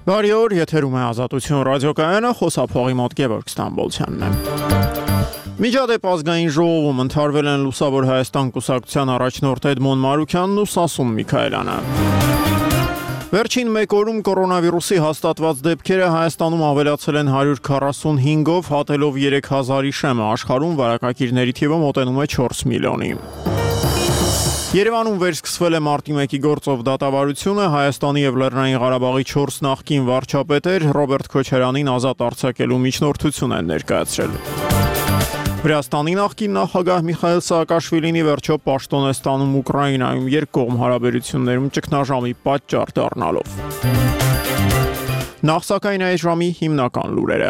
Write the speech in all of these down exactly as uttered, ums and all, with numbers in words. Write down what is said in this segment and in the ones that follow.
Բարի օր, եթերում է Ազատություն ռադիոկայանը, խոսափողի մոտ Գևորգ Ստամբոլցյանն է։ Միջադեպ ազգային ժողովում ընդհարվել են Լուսավոր Հայաստան կուսակցության առաջնորդ Էդմոն Մարուքյանն ու Սասուն Միքայելյանը։ Վերջին մեկ օրում կորոնավիրուսի հաստատված դեպքերը Հայաստանում ավելացել են հարյուր քառասունհինգով, հատելով երեք հազարի շեմը, աշխարհում վարակակիրների թիվը մոտենում է չորս միլիոնի։ Երևանում վերսկսվել է մարտի մեկի գործով դատավարությունը, Հայաստանի եւ Լեռնային Ղարաբաղի չորս նախկին վարչապետեր Ռոբերտ Քոչարյանին ազատ արձակելու միջնորդություն են ներկայացրել։ Վրաստանի նախկին նախագահ Միխայել Սաակաշվիլին ի վերջո պաշտոն է ստանում Ուկրաինայում երկկողմ հարաբերություններում ճգնաժամի պատճառ դառնալով։ Նախ սակայն այս ժամի հիմնական լուրերը։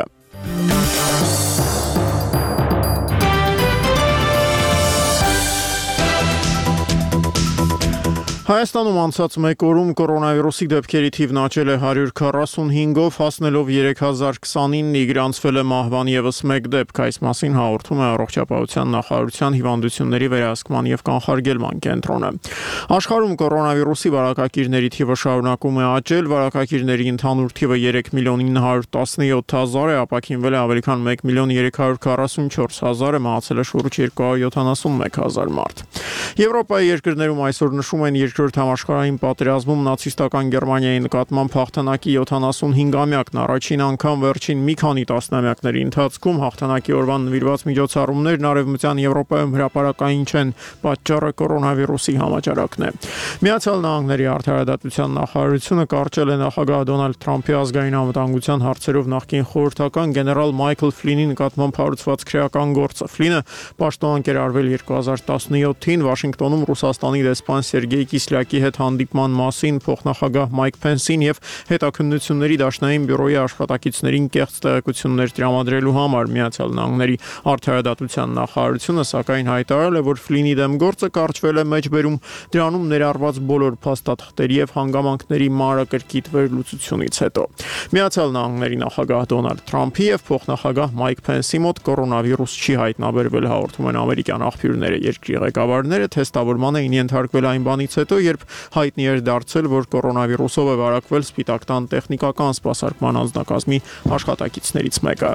Հայաստանում անցած մեկ օրում կորոնավիրուսի դեպքերի թիվն աճել է հարյուր քառասունհինգով, հասնելով երեք հազար քսանինի, գրանցվել է մահվան ևս մեկ դեպք, այս մասին հաղորդում է Առողջապահության նախարարության հիվանդությունների վերահսկման եւ կանխարգելման կենտրոնը։ Աշխարհում կորոնավիրուսի վարակակիրների թիվը շարունակում է աճել, վարակակիրների ընդհանուր թիվը երեք միլիոն ինը հարյուր տասնյոթ հազար է, ապաքինվել է ավելի քան մեկ միլիոն երեք հարյուր քառասունչորս հազարը, մահացել է շուրջ երկու հարյուր յոթանասունմեկ հազար մարդ։ Եվրոպայի երկրներում այսօր նշում են Երկրորդ համաշխարհային պատերազմում նացիստական Գերմանիայի նկատմամբ հաղթանակի յոթանասունհինգամյակն, առաջին անգամ վերջին մի քանի տասնամյակների ընթացքում հաղթանակի օրվան նվիրված միջոցառումներն Արևմտյան Եվրոպայում հրապարակային չեն, պատճառը կորոնավիրուսի համաճարակն է։ Միացյալ Նահանգների արդարադատության նախարարությունը կարճել է նախագահ Դոնալդ Թրամփի ազգային անվտանգության հարցերով նախկին խորհրդական գեներալ Մայքլ Ֆլինի նկատմամբ հարուցված քրեական գործը։ Ֆլինը պաշտոնանկ էր արվել երկու հազար տասնյոթին Վաշինգտոնում Ռուսաստանի դեսպան Սերգեյ Կիսլյակի հետ հանդիպման մասին փոխնախագահ Մայք Փենսին եւ հետաքննությունների դաշնային բյուրոյի աշխատակիցներին կեղծ տեղեկություններ տրամադրելու համար Միացյալ Նահանգների արդարադատության նախարարությունը սակայն հայտարարել է, որ Ֆլինի դեմ գործը կարճվել է մեջբերում դրանում ներառված բոլոր փաստաթղթերի եւ հանգամանքների մանրակրկիտ վերլուծությունից հետո։ Միացյալ Նահանգների նախագահ Դոնալդ Թրամփի եւ փոխնախագահ Մայք Փենսի մոտ կորոնավիրուս չի հայտնաբերվել, հաղորդում են ամերիկյան աղբյուրները։ Երկրի ղեկավարները թեստավորման էին ենթարկվել այն բանից հետո, երբ հայտնի էր դարձել, որ կորոնավիրուսով է վարակվել Սպիտակ տան տեխնիկական սպասարկման անձնակազմի աշխատակիցներից մեկը։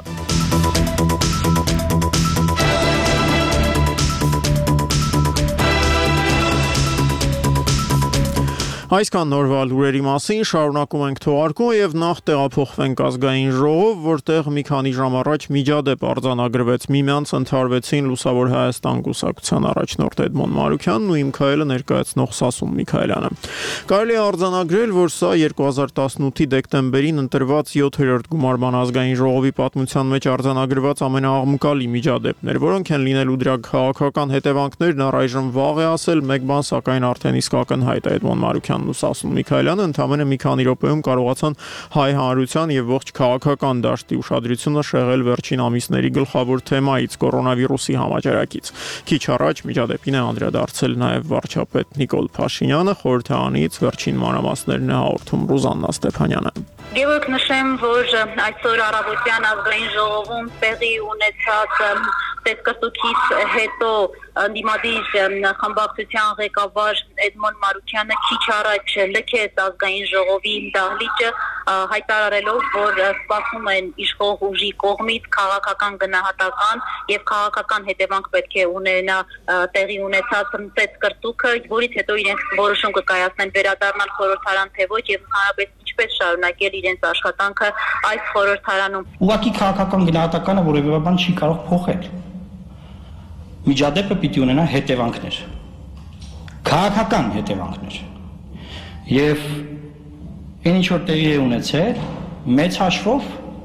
Այսքան նորվա լուրերի մասին, շարունակում ենք թողարկումը եւ նախ տեղափոխվենք ազգային ժողով, որտեղ մի քանի ժամ առաջ միջադեպ արձանագրվեց միմյանց ընդհարվեցին Լուսավոր Հայաստան կուսակցության առաջնորդ Էդմոն Մարուքյանն ու Իմ քայլը ներկայացնող Սասուն Միքայելյանը։ Կարելի է արձանագրել, որ սա երկու հազար տասնութի դեկտեմբերին ընտրված յոթերորդ գումարման ազգային ժողովի պատմության մեջ արձանագրված ամենաաղմկալի միջադեպն էր, որոնք են լինելու դրա քաղաքական հետևանքներն առայժմ վաղ է ասել, մեկ բան սակայն արդեն իսկ ակնհայտ է Էդմոն Մարուքյանն ու Սասուն Միքայելյանը ընդամենը մի քանի րոպեում կարողացան հայ հանրության եւ ողջ քաղաքական դաշտի ուշադրությունը շեղել վերջին ամիսների գլխավոր թեմայից՝ կորոնավիրուսի համաճարակից։ Քիչ առաջ միջադեպին է անդրադարձել նաեւ վարչապետ Նիկոլ Փաշինյանը, խորհրդարանից վերջին մանրամասներն է հաղորդում Ռուզաննա Ստեփանյանը։ Գևորգ, նշեմ, որ այսօր առավոտյան ազգային ժողովում տեղի ունեցած տեսկրտուքից հետո ընդդիմադիր խմբակցության ղեկավար Էդմոն Մարուքյանը քիչ առաջ լքեց ազգային ժողովի դահլիճը, հայտարարելով, որ սպասում են իշխող ուժի կողմից քաղաքական գնահատական եւ քաղաքական հետևանք պետք է ունենա տեղի ունեցած տեսկրտուքը, որից հետո իրենք որոշում կկայացնեն վերադառնալ խորհրդարան թե ոչ եւ հանրապես ինչպես շարունակել իրենց աշխատանքը այս խորհրդարանում։ Ուղղակի քաղաքական գնահատականը որևէ բան չի կարող փոխել։ Միջադեպը պիտի ունենա հետևանքներ, քաղաքական հետևանքներ, եւ այն ինչ որ տեղի է ունեցել, մեծ հաշվով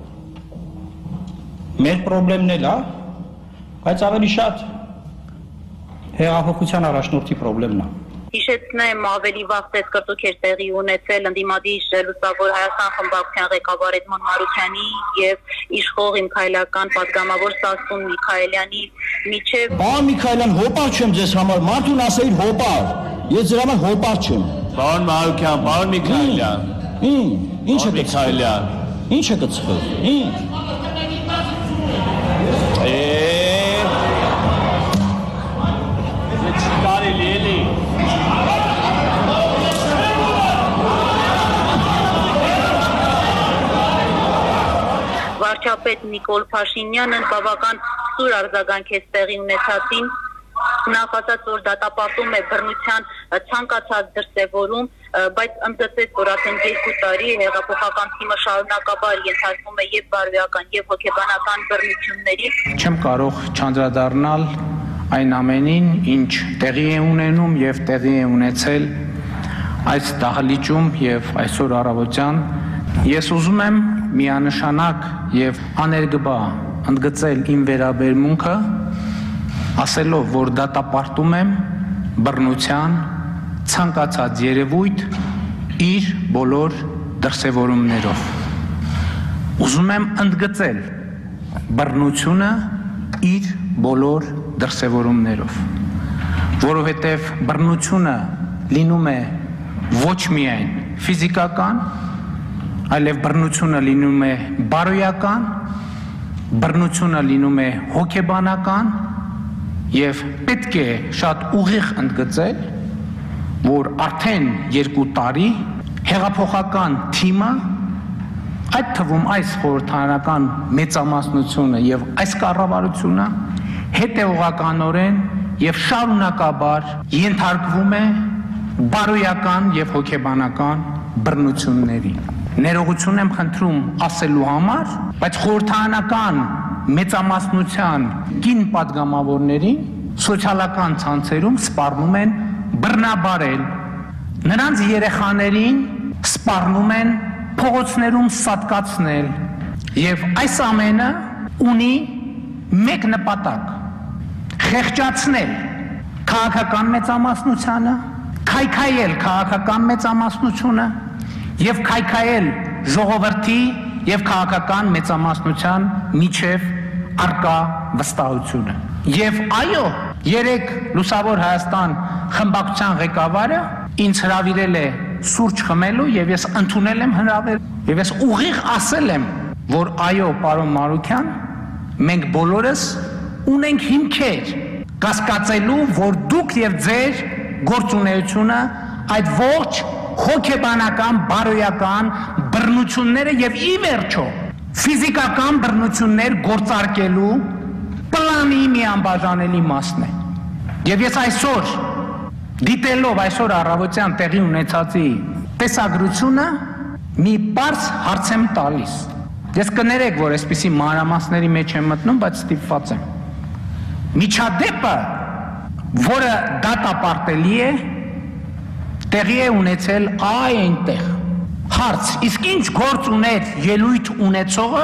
մեր խնդիրն էլ է, բայց ավելի շատ հեղափոխության առաջնորդի խնդիրն է։ Հիշեցնեմ, ավելի վաղ տեսկրտուք էր տեղի ունեցել ընդդիմադիր Լուսավոր Հայաստան խմբակցության ղեկավար Էդմոն Մարուքյանի եւ իշխող Իմ քայլական պատգամավոր Սասուն Միքայելյանի միջև։ Պարոն Միքայելյան, հոպար չեմ ձեզ համար, մարդուն ասեիր հոպար։ Ես ձեր համար հոպար չեմ։ Պարոն Մարուքյան, պարոն Միքայելյան։ Ինչ է Միքայելյան։ Ինչ է գծվել։ Ինչ։ վարչապետ Նիկոլ Փաշինյանը բավական սուր արձագանք է տեղի ունեցածին, նախ ասաց, որ դատապարտում է բռնության ցանկացած դրսևորում, բայց ընդգծեց, որ արդեն երկու տարի հեղափոխական թիմը շարունակաբար ենթարկվում է եւ բարոյական եւ հոգեբանական բռնությունների։ Չեմ կարող չանդրադառնալ այն ամենին, ինչ տեղի է ունենում եւ տեղի է ունեցել այս դահլիճում եւ այսօր առավոտյան։ Ես ուզում եմ միանշանակ եւ աներկբա ընդգծել իմ վերաբերմունքը, ասելով, որ դատապարտում եմ բռնության ցանկացած երևույթ իր բոլոր դրսևորումներով։ Ուզում եմ ընդգծել բռնությունը իր բոլոր դրսևորումներով, որովհետև բռնությունը լինում է ոչ միայն ֆիզիկական, այլև բռնությունը լինում է բարոյական, բռնությունը լինում է հոգեբանական եւ պետք է շատ ուղիղ ընդգծել, որ արդեն երկու տարի հեղափոխական թիմը, այդ թվում այս խորհրդարանական մեծամասնությունը եւ այս կառավարությունը հետեւողականորեն եւ շարունակաբար ենթարկվում է բարոյական եւ հոգեբանական բռնությունների։ Ներողություն եմ խնդրում ասելու համար, բայց խորհրդարանական մեծամասնության կին պատգամավորներին սոցիալական ցանցերում սպառնում են բռնաբարել, նրանց երեխաներին սպառնում են փողոցներում սատկացնել, եւ այս ամենը ունի մեկ նպատակ՝ խեղճացնել քաղաքական մեծամասնությանը, քայքայել քաղաքական մեծամասնությունը եւ քայքայել ժողովրդի եւ քաղաքական մեծամասնության միջև արկա վստահությունը։ Եվ այո, երեք Լուսավոր Հայաստան խմբակցության ղեկավարը ինձ հրավիրել է սուրճ խմելու եւ ես ընդունել եմ հրավեր եւ ես ուղիղ ասել եմ, որ այո, պարոն Մարուքյան, մենք բոլորս ունենք հիմքեր կասկածելու, որ դուք եւ ձեր գործունեությունը այդ ողջ հոգեբանական, բարոյական բռնությունները եւ ի վերջո ֆիզիկական բռնություններ գործարկելու պլանի մի անբաժանելի մասն է։ Եվ ես այսօր դիտելով այսօր առավոտյան տեղի ունեցածի տեսագրությունը մի պարզ հարց եմ տալիս։ Ես կներեք, որ այսպիսի մանրամասների մեջ եմ մտնում, բայց ստիպված եմ։ Միջադեպը, որը դատապարտելի է, տեղի է ունեցել այ այնտեղ։ Հարց, իսկ ինչ գործ ուներ ելույթ ունեցողը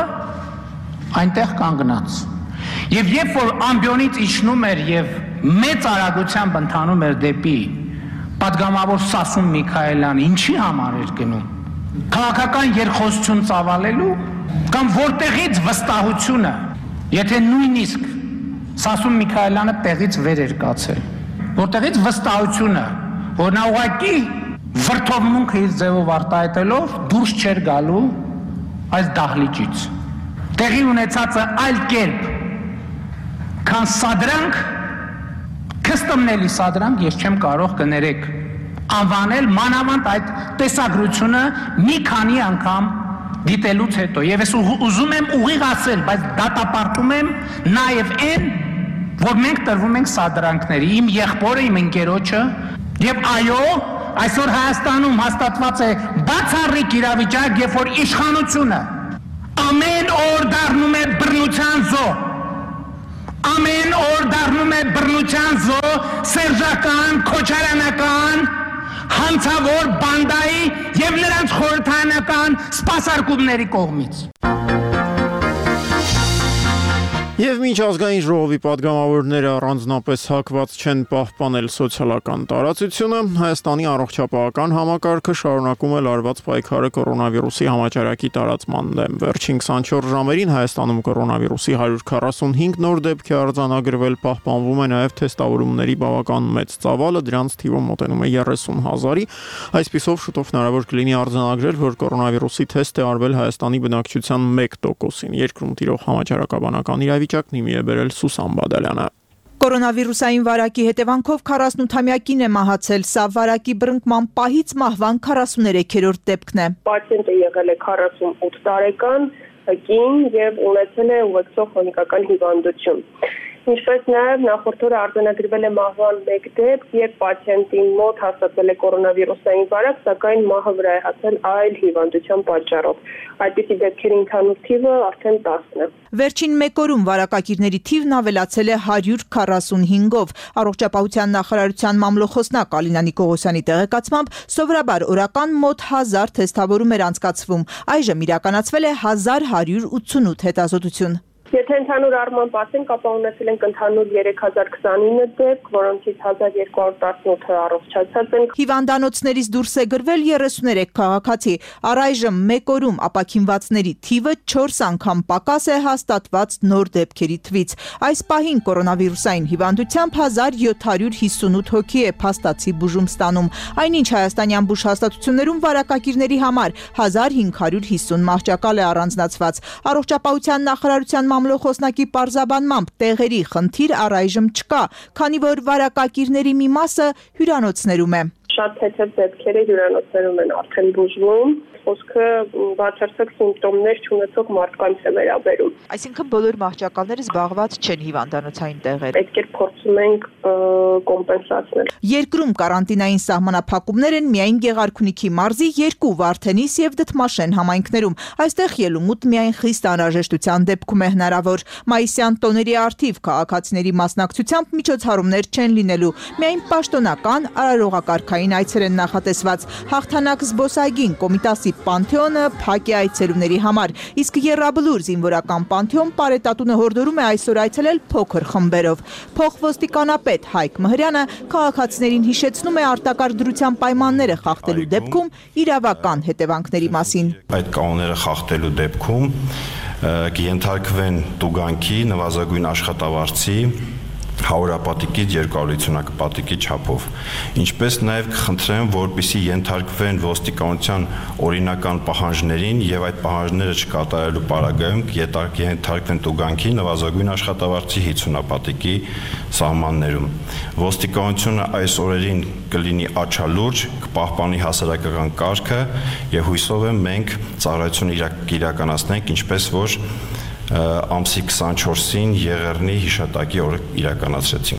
այնտեղ կանգնած։ Եվ երբ որ ամբիոնից իջնում էր եւ մեծ արագությամբ ընթանում էր դեպի պատգամավոր Սասուն Միքայելյանը, ինչի համար էր գնում։ Քաղաքական երկխոսություն ծավալելու կամ որտեղից վստահությունը, եթե նույնիսկ Սասուն Միքայելյանը տեղից վեր էր կացել, որտեղից վստահությունը, որ նա ուղղակի վրթովմունքը իր ձևով արտահայտելով դուրս չէր գալու այս դահլիճից։ Տեղի ունեցածը այլ կերպ, քան սադրանք, կստմնելի սադրանք, ես չեմ կարող կներեք անվանել մանավանդ այդ տեսագրությունը մի քանի անգամ դիտելուց հետո։ Եվ ես ուզում եմ ուղիղ ասել, բայց դատապարտում եմ նաև այն, որ մենք տրվում ենք սադրանքների, իմ եղբորը, իմ ընկերոջը, եւ այո, այսօր Հայաստանում հաստատված է բացառիկ իրավիճակ, երբ որ իշխանությունը ամեն օր դառնում է բռնության զո, ամեն օր դառնում է բռնության զո սերժական, քոչարանական, հանցավոր բանդայի եւ նրանց խորհրդարանական սպասարկումների կողմից։ Եվ մինչ ազգային ժողովի պատգամավորները առանձնապես հակված չեն պահպանել սոցիալական տարածությունը, Հայաստանի առողջապահական համակարգը շարունակում է լարված պայքարը կորոնավիրուսի համաճարակի տարածման դեմ։ Վերջին քսանչորս ժամերին Հայաստանում կորոնավիրուսի հարյուր քառասունհինգ նոր դեպք է արձանագրվել, պահպանվում է նաև թեստավորումների բավական մեծ ծավալը, դրանց թիվը մոտենում է երեսուն հազարի։ Այսպիսով շուտով հնարավոր կլինի արձանագրել, որ կորոնավիրուսի թեստ է արվել Հայաստանի բնակչության մեկ տոկոսին։ Երկրում տիրող համաճարակաբանական իրավիճակն հիմի է բերել Սուսան Բադալյանը։ Կորոնավիրուսային վարակի հետևանքով քառասունութամյա կին է մահացել, սա վարակի բռնկման պահից մահվան քառասուներեքերորդ դեպքն է։ Պացիենտը եղել է քառասունութ տարեկան, կին եւ ունեցել է ուղեկցող քրոնիկական հիվանդություն։ Ինչպես նաև նախորդ օրը արձանագրվել է մահվան մեկ դեպք, երբ պացիենտին մոտ հաստատվել է կորոնավիրուսային վարակ, սակայն մահը վրա է հասել այլ հիվանդության պատճառով։ Այդպիսի դեպքերի ընդհանուր թիվը արդեն տասն է։ Վերջին մեկ օրում վարակակիրների թիվն ավելացել է հարյուր քառասունհինգով։ Առողջապահության նախարարության մամլոխոսնակ Ալինա Նիկողոսյանի տեղեկացմամբ սովորաբար օրական մոտ հազար թեստավորում էր անցկացվում։ Այժմ իրականացվել է հազար հարյուր ութսունութ հետազոտություն։ Եթե ընդհանուր առմամբ ասենք, ապա ունեցել ենք ընդհանուր երեք հազար քսանինը դեպք, որոնցից հազար երկու հարյուր տասնութը առողջացած են։ Հիվանդանոցներից դուրս է գրվել երեսուներեք քաղաքացի։ Առայժմ մեկ օրում ապաքինվածների թիվը չորս անգամ պակաս է հաստատված նոր դեպքերի թվից։ Այս պահին կորոնավիրուսային հիվանդությամբ հազար յոթ հարյուր հիսունութ հոգի է փաստացի բուժում ստանում։ Այնինչ հայաստանյան բուժհաստատություններում վարակակիրների համար հազար հինգ հարյուր հիսուն մահճակալ է առանձնացված։ Առողջապահության նախարարության մամլոխոսնակի պարզաբանմամբ տեղերի խնդիր առայժմ չկա, քանի որ վարակակիրների մի մասը հյուրանոցներում է։ Շատ թեթև դեպքերը հյուրանոցներում են արդեն բուժվում, խոսքը բացարձակ սիմպտոմներ չունեցող մարդկանց է վերաբերում։ Այսինքն բոլոր մահճակալները զբաղված չեն հիվանդանոցային տեղեր։ Պետք է փորձում ենք կոմպենսացնել։ Երկրում կարանտինային սահմանափակումներ են միայն Գեղարքունիքի մարզի երկու Վարդենիս եւ Դդմաշեն համայնքներում։ Այստեղ ելումուտ միայն խիստ անհրաժեշտության դեպքում է հնարավոր։ Մայիսյան տոների առթիվ քաղաքացիների մասնակցությամբ միջոցառումներ չեն լինելու։ Միայն պաշտոնական արարողակարգային այցեր են նախատեսված։ Հաղթանակ զբոսայգին Կոմիտասի Պանթեոնը փակ է այցելուների համար, իսկ Եռաբլուր զինվորական Պանթեոն Պարետատունը հորդորում է այսօր այցելել փոքր խմբերով։ Փոխոստիկանապետ Հայկ Մհրյանը քաղաքացիներին հիշեցնում է արտակարգ դրության պայմանները խախտելու դեպքում իրավական հետևանքների մասին։ Այդ կանոնները խախտելու դեպքում կենթարկվեն տուգանքի նվազագույն աշխատավարձի հարյուրապատիկից երկրորդ պատիկի չափով։ Ինչպես նաև կխնդրեմ, որպեսզի ենթարկվեն ոստիկանության օրինական պահանջներին եւ այդ պահանջները չկատարելու պարագայում ենթարկվեն տուգանքի նվազագույն աշխատավարձի հիսունապատիկի սահմաններում։ Ոստիկանությունը այս օրերին կլինի աչալուրջ, կպահպանի հասարակական կարգը եւ հույսով եմ մենք ծառայություն իրականացնենք, ինչպես որ ամսի քսանչորսին Եղեռնի հիշատակի օրը իրականացրեցինք։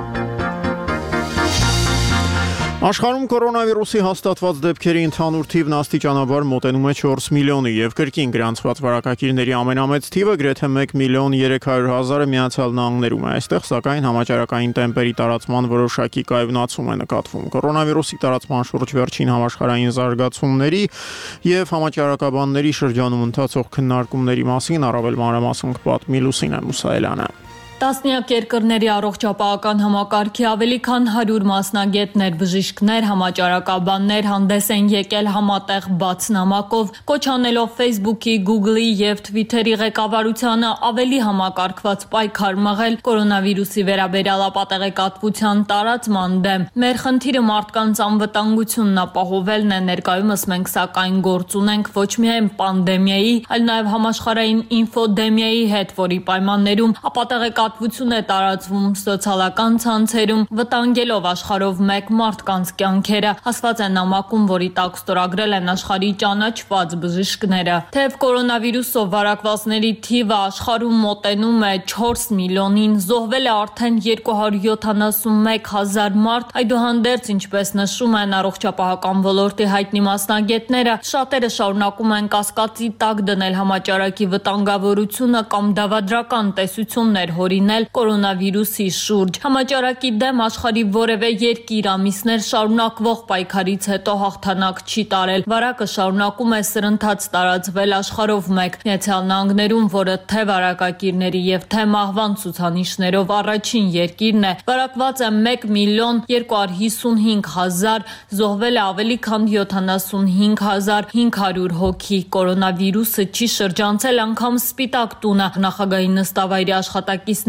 Աշխարհում կորոնավիրուսի հաստատված դեպքերի ընդհանուր թիվն աստիճանաբար մոտենում է չորս միլիոնի եւ կրկին գրանցված վարակակիրների ամենամեծ թիվը գրեթե մեկ միլիոն երեք հարյուր հազարը Միացյալ Նահանգներում է։ Այստեղ սակայն համաճարակային տեմպերի տարածման որոշակի կայունացում է նկատվում։ Կորոնավիրուսի տարածման շուրջ վերջին համաշխարհային զարգացումների եւ համաճարակաբանների շրջանում ընթացող քննարկումների մասին առավել մանրամասն կպատմի Լուսինե Մուսայելյանը։ Տասնյակ երկրների առողջապահական համակարգի ավելի քան հարյուր մասնագետներ, բժիշկներ, համաճարակաբաններ հանդես են եկել համատեղ բաց նամակով, կոչ անելով Facebook-ի, Google-ի եւ Twitter-ի ղեկավարությանը ավելի համակարգված պայքար մղել կորոնավիրուսի վերաբերյալ ապատեղեկատվության տարածման դեմ։ Մեր խնդիրը մարդկանց անվտանգությունն ապահովելն է, ներկայումս մենք սակայն գործ ունենք ոչ միայն պանդեմիայի, այլ նաեւ համաշխարհային ինֆոդեմիայի հետ, որի պայմաններում ապատեղեկատվությունը Ատվություն է տարածվում սոցիալական ցանցերում, վտանգելով աշխարհով մեկ մարդկանց կյանքերը, ասված է նամակում, որի տակ ստորագրել են աշխարհի ճանաչված բժիշկները։ Թեև կորոնավիրուսով վարակվածների թիվը աշխարհում մոտենում է չորս միլիոնին, զոհվել է արդեն երկու հարյուր յոթանասունմեկ հազար մարդ, այդուհանդերձ, ինչպես նշում են առողջապահական ոլորտի հայտնի մասնագետները, շատերը շարունակում են կասկածի տակ դնել համաճարակի վտանգավորությունը կամ դավադրական տեսություններ հորինել կորոնավիրուսի շուրջ։ Համաճարակի դեմ աշխարհի որևէ երկիր ամիսներ շարունակվող պայքարից հետո հաղթանակ չի տարել։ Վարակը շարունակում է սրընթաց տարածվել աշխարհով մեկ։ Միացյալ Նահանգներում, որը թե վարակակիրների եւ թե մահվան ցուցանիշներով առաջին երկիրն է, վարակված է մեկ միլիոն երկու հարյուր հիսունհինգ հազար, զոհվել է ավելի քան յոթանասունհինգ հազար հինգ հարյուր հոգի։ Կորոնավիրուսը չի շրջանցել անգամ Սպիտակ տունը։ Նախագահի նստավայրի աշխատակիցներ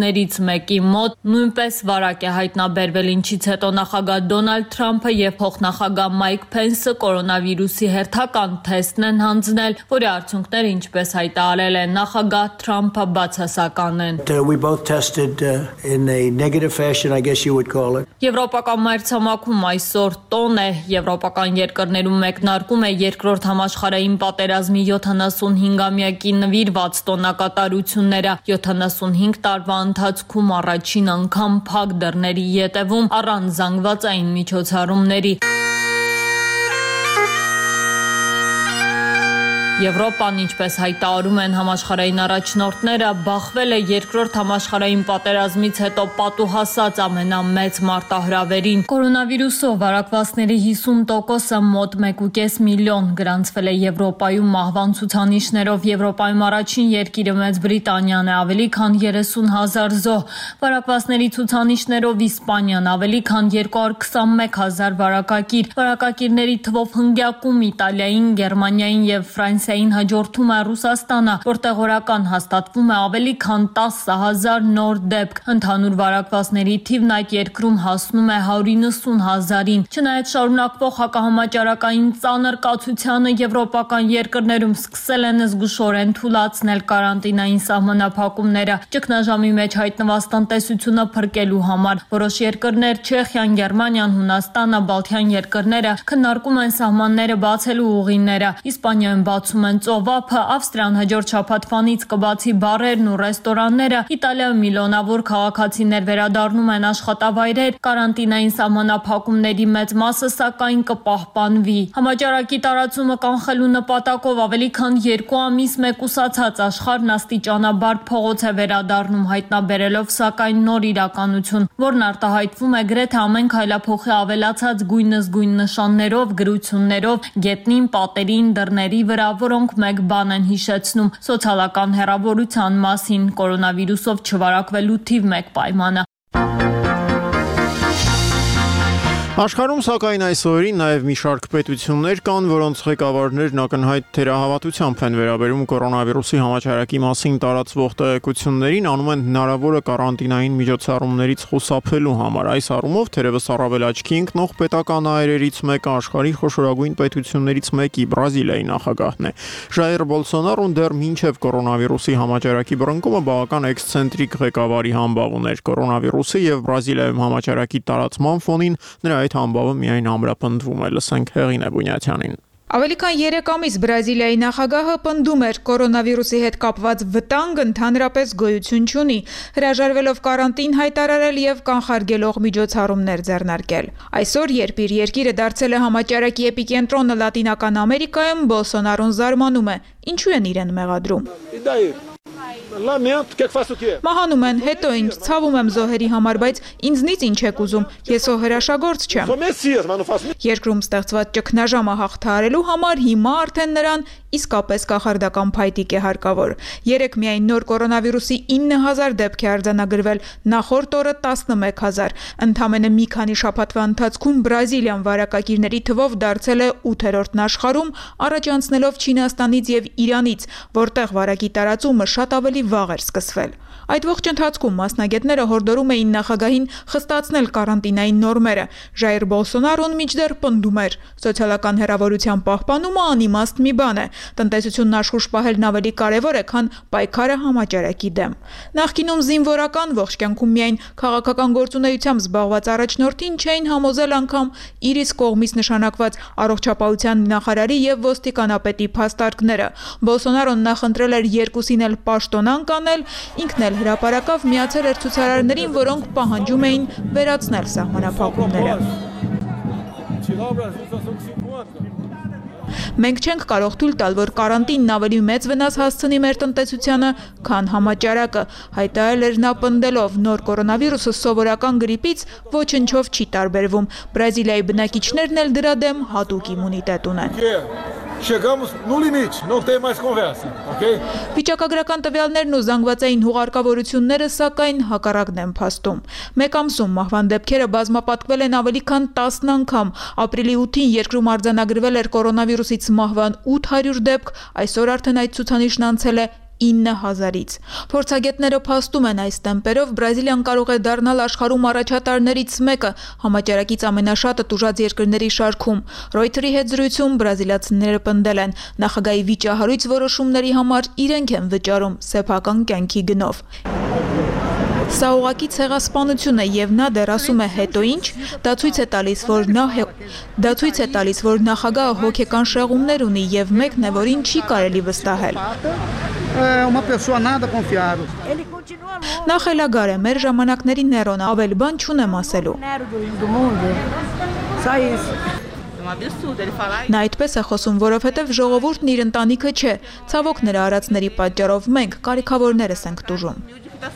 կառույցներից մեկի մոտ նույնպես վարակ է հայտնաբերվել, ինչից հետո նախագահ Դոնալդ Թրամփը եւ փոխնախագահ Մայք Փենսը կորոնավիրուսի հերթական թեստն են հանձնել, որի արդյունքները, ինչպես հայտարարել է նախագահ Թրամփը, բացասական են։ We both tested uh, in a negative fashion, I guess you would call it. Եվրոպական մայրցամաքում այսօր տոն է, եվրոպական երկրներում մեկնարկում է երկրորդ համաշխարհային պատերազմի յոթանասունհինգամյակի նվիրված տոնակատարությունները։ յոթանասունհինգ տարվա ընթացքում առաջին անգամ փակ դռների ետևում առանց զանգվածային միջոցառումների։ Եվրոպան, ինչպես հայտարարում են համաշխարհային առաջնորդները, բախվել է երկրորդ համաշխարհային պատերազմից հետո պատուհասած ամենամեծ մարտահրավերին։ Կորոնավիրուսով վարակվածների հիսուն տոկոսը մոտ մեկ ու կես միլիոն գրանցվել է Եվրոպայում մահվան ցուցանիշներով։ Եվրոպայում առաջին երկիրը Մեծ Բրիտանիան է, ավելի քան երեսուն հազար զոհ։ Վարակվածների ցուցանիշներով Իսպանիան ավելի քան երկու հարյուր քսանմեկ հազար վարակակիր։ Վարակակիրների թվով հնգյակում Իտալիային, Գերմանիային եւ Ֆրանսիային հաջորդում է Ռուսաստանը, որտեղ օրական հաստատվում է ավելի քան տասը հազար նոր դեպք։ Ընդհանուր վարակվածների թիվն այդ երկրում հասնում է հարյուր իննսուն հազարին։ Չնայած շարունակվող հակահամաճարակային ծանր կացությանը, եվրոպական երկրներում սկսել են զգուշորեն թուլացնել կարանտինային սահմանափակումները։ Ճգնաժամի մեջ հայտնված տնտեսությունը փրկելու համար որոշ երկրներ՝ Չեխիան, Գերմանիան, Հունաստանը, Բալթյան երկրները քննարկում են սահմանները բացելու ուղիները։ Իսպանիայում բացում են ծովափը, Ավստրիան հաջորդ շաբաթվանից կբացի բարերն ու ռեստորանները, Իտալիայում միլիոնավոր քաղաքացիներ վերադառնում են աշխատավայրեր, կարանտինային սահմանափակումների մեծ մասը սակայն կպահպանվի։ Համաճարակի տարածումը կանխելու նպատակով ավելի քան երկու ամիս մեկուսացած աշխարհն աստիճանաբար փողոց է վերադառնում, հայտնաբերելով սակայն նոր իրականություն, որն արտահայտվում է գրեթե ամեն քայլափոխի ավելացած գույնզգույն նշաններով, գրություններով, գետնին, պատերին, դռների վրա, որոնք մեկ բան են հիշեցնում՝ սոցիալական հեռավորության մասին, կորոնավիրուսով չվարակվելու թիվ մեկ պայմանը։ Աշխարհում սակայն այս օրերին նաև մի շարք պետություններ կան, որոնց ղեկավարներն ակնհայտ թերահավատությամբ են վերաբերում կորոնավիրուսի համաճարակի մասին տարածվող տեղեկություններին, անում են հնարավորը կարանտինային միջոցառումներից խուսափելու համար։ Այս առումով թերևս առավել աչքի ընկնող պետական այրերից մեկը աշխարհի խոշորագույն պետություններից մեկի Բրազիլիայի նախագահն է։ Ժայր Բոլսոնարոն դեռ մինչև կորոնավիրուսի համաճարակի բռնկումը բավական էքսցենտրիկ ղեկավարի համբավ ուներ։ Կորոնավիրուսի եւ Բրազիլիայում համաճարակի տարածման ֆոնին նրա այդ համբավը միայն ամրապնդվում է։ Լսենք Հեղինե Բունյաթյանին։ Ավելի քան երեք ամիս Բրազիլիայի նախագահը պնդում էր կորոնավիրուսի հետ կապված վտանգ ընդհանրապես գոյություն չունի, հրաժարվելով կարանտին հայտարարել եւ կանխարգելող միջոցառումներ ձեռնարկել։ Այսօր, երբ իր երկիրը դարձել է համաճարակի էպիկենտրոնը Լատինական Ամերիկայում, Բոլսոնարոն զարմանում է, ինչու են իրեն մեղադրում։ Մահանում են, հետո ինչ, ցավում եմ զոհերի համար, բայց ինձնից ինչ եք ուզում, ես ո հրաշագործ չեմ։ Երկրում ստեղծված ճգնաժամը հաղթահարելու համար հիմա արդեն նրան իսկապես կախարդական փայտիկ է հարկավոր։ Երեք միայն նոր կորոնավիրուսի ինը հազար դեպք է արձանագրվել, նախորդ օրը տասնմեկ հազար։ Ընդամենը մի քանի շաբաթվա ընթացքում Բրազիլիան վարակակիրների թվով դարձել է ութերորդն աշխարհում, առաջ անցնելով Չինաստանից եւ Իրանից, որտեղ վարակի տարածումը շատ ավելի վաղ էր սկսվել։ Այդ ողջ ընթացքում մասնագետները հորդորում էին նախագահին խստացնել կարանտինային նորմերը։ Ժայր Բոլսոնարոն մինչդեռ պնդում էր. սոցիալական հեռավորության պահպանումը անիմաստ մի բան է, տնտեսությունն աշխուժ պահելն ավելի կարևոր է, քան պայքարը համաճարակի դեմ։ Նախկինում զինվորական, ողջ կյանքում միայն քաղաքական գործունեությամբ զբաղված առաջնորդին չէին համոզել անգամ իր իսկ կողմից նշանակված առողջապահության նախարարի եւ ոստիկանապետի փաստարկները։ Բոլսոնարոն նախընտրել էր երկուսին էլ պաշտոնանկ անել, ինքն էլ հրապարակավ միացել էր ցուցարարներին, որոնք պահանջում էին վերացնել սահմանափակումները։ Մենք չենք կարող թույլ տալ, որ կարանտինն ավելի մեծ վնաս հասցնի մեր տնտեսությանը, քան համաճարակը, հայտարարել էր նա պնդելով, նոր կորոնավիրուսը սովորական գրիպից ոչնչով չի տարբերվում։ Բրազիլիայի բնակիչներն էլ դրա դեմ հատուկ իմունիտետ ունեն։ Վիճակագրական տվյալներն ու զանգվածային հուղարկավորությունները սակայն հակառակն են փաստում։ Մեկ ամսում մահվան դեպքերը բազմապատկվել են ավելի քան տասն անգամ։ Ապրիլի ութին երկրում արձանագրվել էր կորոնավիրուսից մահվան ութ հարյուր դեպք, այսօր արդեն այդ ցուցանիշն անցել է ինը հազարից։ Փորձագետները փաստում են այս տեմպերով Բրազիլիան կարող է դառնալ աշխարհում առաջատարներից մեկը, համաճարակից ամենաշատը տուժած երկրների շարքում։ Reuters-ի հետ զրույցում բրազիլացիները պնդել են, նախագահի վիճահարույց որոշումների համար իրենք են վճարում սեփական կյանքի գնով։ Սա ուղղակի ցեղասպանություն է եւ նա դեռ ասում է հետո ինչ, դա ցույց է տալիս, որ նա դա ցույց է տալիս, որ նախագահը հոգեկան շեղումներ ունի եւ մեկն է, որին չի կարելի վստահել։ Նա խելագար է, մեր ժամանակների Ներոնը, ավել բան չունեմ ասելու։ Նա այդպես է խոսում, որովհետև ժողովուրդն իր ընտանիքը չէ, ցավոք նրա արածների պատճառով մենք կարիքավորներս ենք տուժում։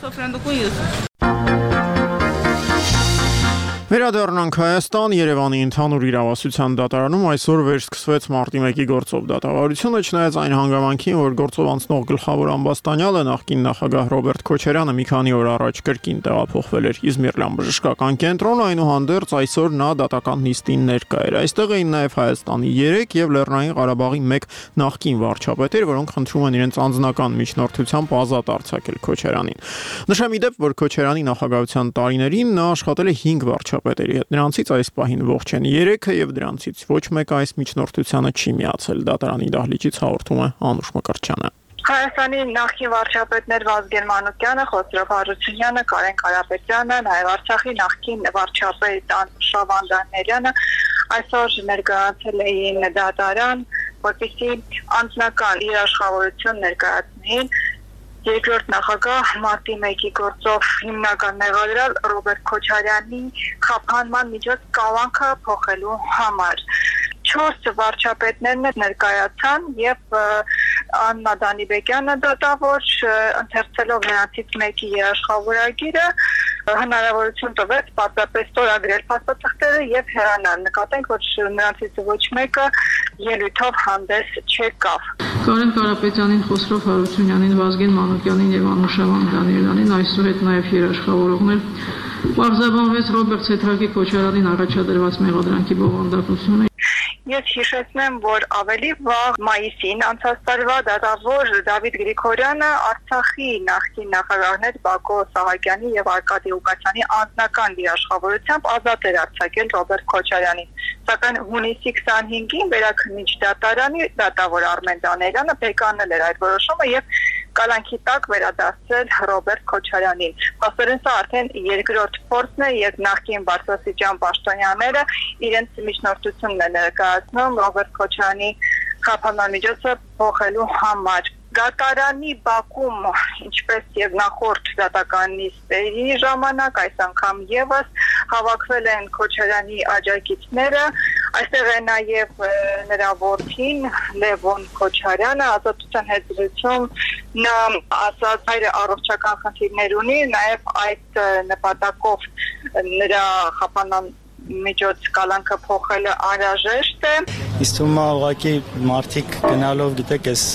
Վերադառնանք Հայաստան, Երևանի ընդհանուր իրավասության դատարանում այսօր վերսկսվեց մարտի մեկի գործով դատավարությունը, չնայած այն հանգամանքին, որ գործով անցնող գլխավոր ամբաստանյալը նախկին նախագահ Ռոբերտ Քոչարյանը մի քանի օր առաջ կրկին տեղափոխվել էր Իզմիրլյան բժշկական կենտրոն, այնուհանդերձ այսօր նա դատական նիստին ներկա էր։ Այստեղ էին նաև Հայաստանի երեք եւ Լեռնային Ղարաբաղի մեկ նախկին վարչապետեր, որոնք խնդրում են իրենց անձնական միջնորդությամբ ազատ արձակել Քոչարյանին։ Նշեմ ի դեպ, որ Քոչարյանի նախագահության տարիներին նա աշխատել է հինգ վարչապետերի հետ։ Նրանցից այս պահին ողջ են երեքը եւ դրանցից ոչ մեկը այս միջնորդությանը չի միացել։ Դատարանի դահլիճից հաղորդում է Անուշ Մկրտչյանը։ Հայաստանի նախկին վարչապետներ Վազգեն Մանուկյանը, Խոսրով Հարությունյանը, Կարեն Կարապետյանը, նաև Արցախի նախկին վարչապետ Շավան Դանիելյանը այսօր ներկայացել էին դատարան, որպեսզի անձնական իր աշխատանքություն ներկայացնեին երկրորդ նախագահ մարտի մեկի գործով հիմնական մեղադրյալ Ռոբերտ Քոչարյանի խափանման միջոց կալանքը փոխելու համար։ Չորս վարչապետներն ներկայացան եւ Աննա Դանիբեկյանը դատավոր ընթերցելով նրանցից մեկի երաշխավորագիրը հնարավորություն տվեց պարզապես ստորագրել փաստաթղթերը եւ հեռանալ։ Նկատենք, որ նրանցից ոչ մեկը ելույթով հանդես չեկավ։ Կարեն Կարապետյանին, Խոսրով Հարությունյանին, Վազգեն Մանուկյանին եւ Անուշավան Դանիելյանին այսօր հետ նաեւ երաշխավորողներ պարզաբանվեց Ռոբերտ Սեթրակի Քոչարյանին առաջադրված մեղադրանքի բովանդակությունը։ Ես հիշեցնեմ, որ ավելի վաղ մայիսին անցած տարվա դատավոր Դավիթ Գրիգորյանը Արցախի նախկին նախագահներ Բակո Սահակյանի եւ Արկադի Ուկասյանի անձնական երաշխավորությամբ ազատ էր արձակել Ռոբերտ Քոչարյանին։ Սակայն հունիսի քսանհինգին Վերաքննիչ դատարանի դատավոր Արմեն Դանիելյանը բեկանել էր այդ որոշումը եւ կալանքի տակ վերադարձել Ռոբերտ Քոչարյանին։ Փաստորեն սա արդեն երկրորդ փորձն է, երբ նախկին բարձրաստիճան պաշտոնյաները իրենց միջնորդությունն են ներկայացնում Ռոբերտ Քոչարյանի խափանման միջոցը փոխելու համար։ Դատարանի բակում, ինչպես եւ նախորդ դատական նիստերի ժամանակ, այս անգամ եւս հավաքվել են Քոչարյանի աջակիցները, այստեղ է նաեւ նրա որդին Լևոն Քոչարյանը, ազատության հետ զրույցում նա ասաց հայրը առողջական խնդիրներ ունի, նաեւ այդ նպատակով նրա խափանման միջոց կալանքը փոխելը անհրաժեշտ է։ Իսկ թվում է ուղղակի մարդիկ գնալով, գիտեք, այս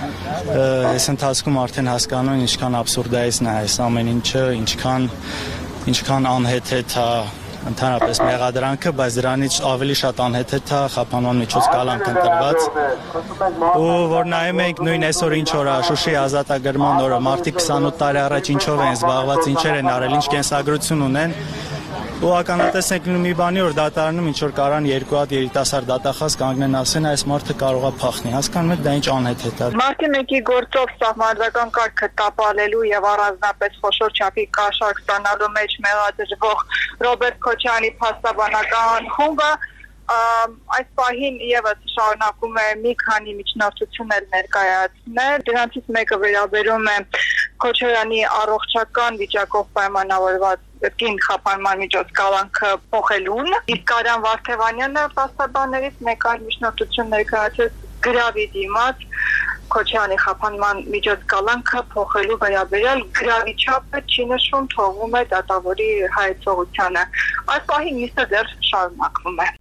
այս ընթացքում արդեն հասկանում են ինչքան աբսուրդ է այս նա այս ամեն ինչը, ինչքան ինչքան անհեթեթ է ընդհանրապես մեղադրանքը, բայց դրանից ավելի շատ անհեթեթ է խափանման միջոց կալանք ընտրված։ Ու որ նայում ենք նույն այսօր ինչ օր է Շուշի ազատագրման օրը, մարդիկ քսանութ տարի առաջ ինչով են զբաղված, ինչեր են արել, ինչ կենսագրություն ունեն։ Ու ականատես ենք լինում մի բանի, որ դատարանում ինչ որ կարան երկու հատ երիտասարդ դատախազ կանգնեն ասեն, այս մարդը կարող է փախնի։ Հասկանում եք, դա ինչ անհեթեթ է։ Մարտի մեկի գործով սահմանադրական կարգը տապալելու եւ առանձնապես խոշոր չափի կաշառք ստանալու մեջ մեղադրվող Ռոբերտ Քոչարյանի փաստաբանական խումբը այս պահին եւս շարունակում է մի քանի միջնորդություններ ներկայացնել։ Դրանցից մեկը վերաբերում է Քոչարյանի առողջական վիճակով պայմանավորված կին խափանման միջոց կալանքը փոխելուն։ Իսկ Կարեն Վարդևանյանը փաստաբաններից մեկ այլ միջնորդություն ներկայացրեց գրավի դիմաց Քոչարյանի խափանման միջոց կալանքը փոխելու վերաբերյալ գրավի չափը չի նշվում, թողում է դատավորի հայեցողությանը։ Այս պահին նիստը դեռ շարունակվում է։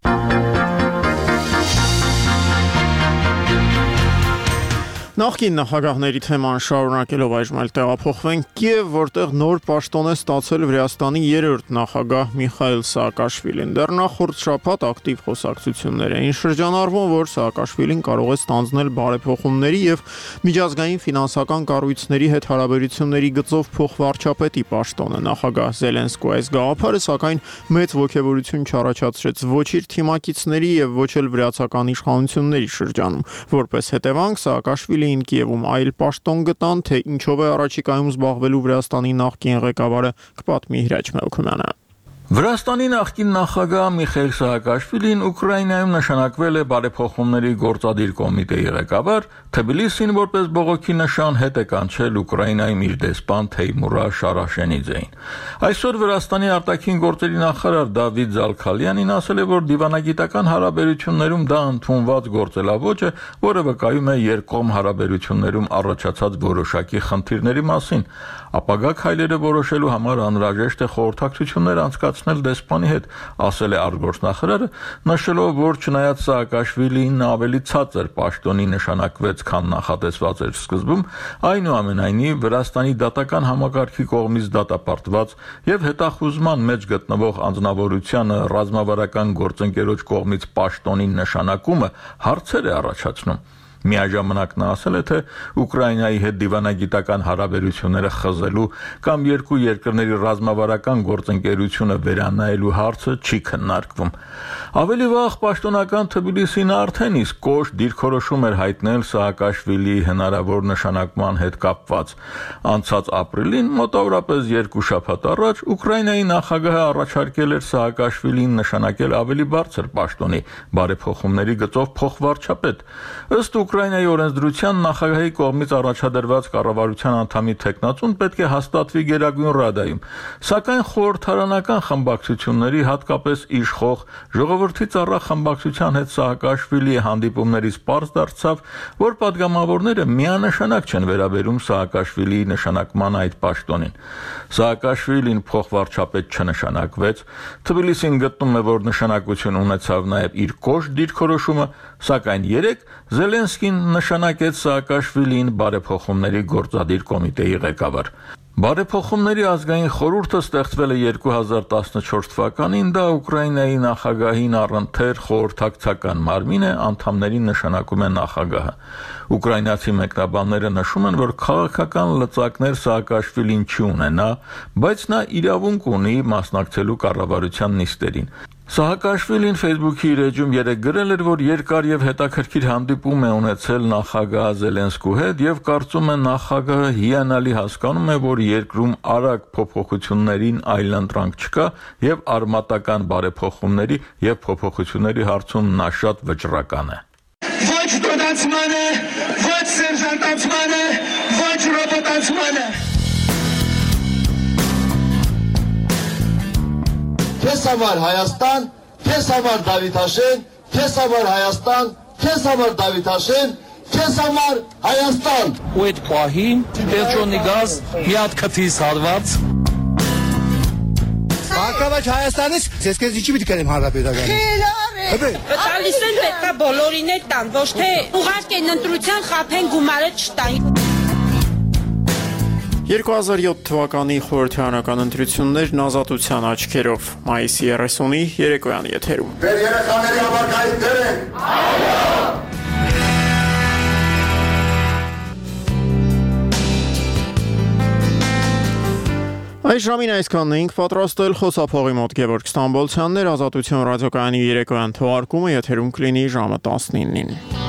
Նախկին նախագահների թեման շարունակելով այժմ այլ տեղափոխվենք Կիև, որտեղ նոր պաշտոն է ստացել Վրաստանի երրորդ նախագահ Միխայիլ Սաակաշվիլին։ Դեռ նախորդ շաբաթ ակտիվ խոսակցություններ էին շրջանառվում, որ Սաակաշվիլին կարող է ստանձնել բարեփոխումների եւ միջազգային ֆինանսական կառույցների հետ հարաբերությունների գծով փոխվարչապետի պաշտոնը։ Նախագահ Զելենսկու այս գաղափարը սակայն մեծ ոգևորություն չառաջացրեց ոչ իր թիմակիցների եւ ոչ էլ վրացական իշխանությունների շրջանում։ Որպես հետևանք Սաակաշվիլին Կիևում այլ պաշտոն գտան, թե ինչով է առաջիկայում զբաղվելու Վրաստանի նախկին ղեկավարը, կպատմի Հրաչ Մելքումյանը։ Վրաստանի նախկին նախագահ Միխայիլ Սաակաշվիլին Ուկրաինայում նշանակվել է բարեփոխումների գործադիր կոմիտեի ղեկավար, Թբիլիսին որպես բողոքի նշան հետ է կանչել Ուկրաինայում իր դեսպան Թեյմուրա Շարաշենիձեին։ Այսօր Վրաստանի արտաքին գործերի նախարար Դավիթ Զալքալյանին ասել է, որ դիվանագիտական հարաբերություններում դա ընդունված գործելավոճ է, որը վկայում է երկկողմ հարաբերություններում առաջացած որոշակի խնդիրների մասին։ Ապագա քայլերը որոշելու համար անհրաժեշտ է խորհրդակցություններ անցկացնել դեսպանի հետ, ասել է արտգործնախարարը, նշելով, որ չնայած Սաակաշվիլին ավելի ցածր պաշտոնի նշանակվեց, քան նախատեսված էր սկզբում, այնուամենայնիվ Վրաստանի դատական համակարգի կողմից դատապարտված եւ հետախուզման մեջ գտնվող անձնավորությանը ռազմավարական գործընկերոջ կողմից պաշտոնի նշանակումը հարցեր է առաջացնում։ Միաժամանակ նա ասել է, թե Ուկրաինայի հետ դիվանագիտական հարաբերությունները խզելու կամ երկու երկրների ռազմավարական գործընկերությունը վերանայելու հարցը չի քննարկվում։ Ավելի վաղ պաշտոնական Թբիլիսին արդեն իսկ կոշտ դիրքորոշում էր հայտնել Սաակաշվիլիի հնարավոր նշանակման հետ կապված։ Անցած ապրիլին, մոտավորապես երկու շաբաթ առաջ, Ուկրաինայի նախագահը առաջարկել էր Սաակաշվիլին նշանակել ավելի բարձր պաշտոնի բարեփոխումների գծով փոխվարչապետ։ Ըստ Ուկրաինայի օրենսդրության նախագահի կողմից առաջադրված կառավարության անդամի թեկնածուն պետք է հաստատվի Գերագույն Ռադայում, սակայն խորհրդարանական խմբակցությունների, հատկապես իշխող Ժողովրդի ծառա խմբակցության հետ Սաակաշվիլիի հանդիպումներից պարզ դարձավ, որ падգամավորները միանշանակ չեն վերաբերում Սաակաշվիլիի նշանակման այդ պաշտոնին։ Սաակաշվիլին փոխվարչապետ չնշանակվեց, Թբիլիսին գտնում է, որ նշանակություն ունեցավ նաև իր կոշտ դիրքորոշումը, սակայն երեկ Զելենսկին նշանակեց Սաակաշվիլին բարեփոխումների գործադիր կոմիտեի ղեկավար։ Բարեփոխումների ազգային խորհուրդը ստեղծվել է երկու հազար տասնչորս թվականին, դա Ուկրաինայի նախագահին առընթեր խորհրդակցական մարմին է, անդամներին նշանակում է նախագահը։ Ուկրաինացի մեկնաբանները նշում են, որ քաղաքական լծակներ Սաակաշվիլին չի ունենա, բայց նա իրավունք ունի մասնակցելու կառավարության նիստերին։ Սաակաշվիլին Facebook-ի իր էջում երեկ գրել էր, որ երկար եւ հետաքրքիր հանդիպում է ունեցել նախագահ Զելենսկու հետ եւ կարծում է նախագահը հիանալի հասկանում է, որ երկրում արագ փոփոխություններին այլընտրանք չկա եւ արմատական բարեփոխումների եւ փոփոխությունների հարցում նա շատ վճռական է։ Ոչ դոդացմանը, ոչ սերժանտացմանը, ոչ ռոբոտացմանը։ Քեզ համար Հայաստան, քեզ համար Դավիթաշեն, քեզ համար Հայաստան, քեզ համար Դավիթաշեն, քեզ համար Հայաստան։ Ու այդ պահին Պետրոնի գազ մի հատ քթից հարված։ Հակավաճ Հայաստանից ես քեզ ինչի՞ պիտի կերեմ հանրապետականի։ Խելառ է։ Տալիս են պետքա բոլորին էլ տան, ոչ թե ուղարկեն ընտրության խափեն գումարը չտան։ երկու հազար յոթ թվականի խորհրդարանական ընտրություններն ազատության աչքերով մայիսի երեսունի երեկոյան եթերում։ Մեր երեխաների համար դեր են։ Այս ժամին այսքանն էինք պատրաստել, խոսափողի մոտ Գևորգ Ստամբոլցյանն էր, Ազատություն ռադիոկայանի երեկոյան թողարկումը եթերում կլինի ժամը տասնինին։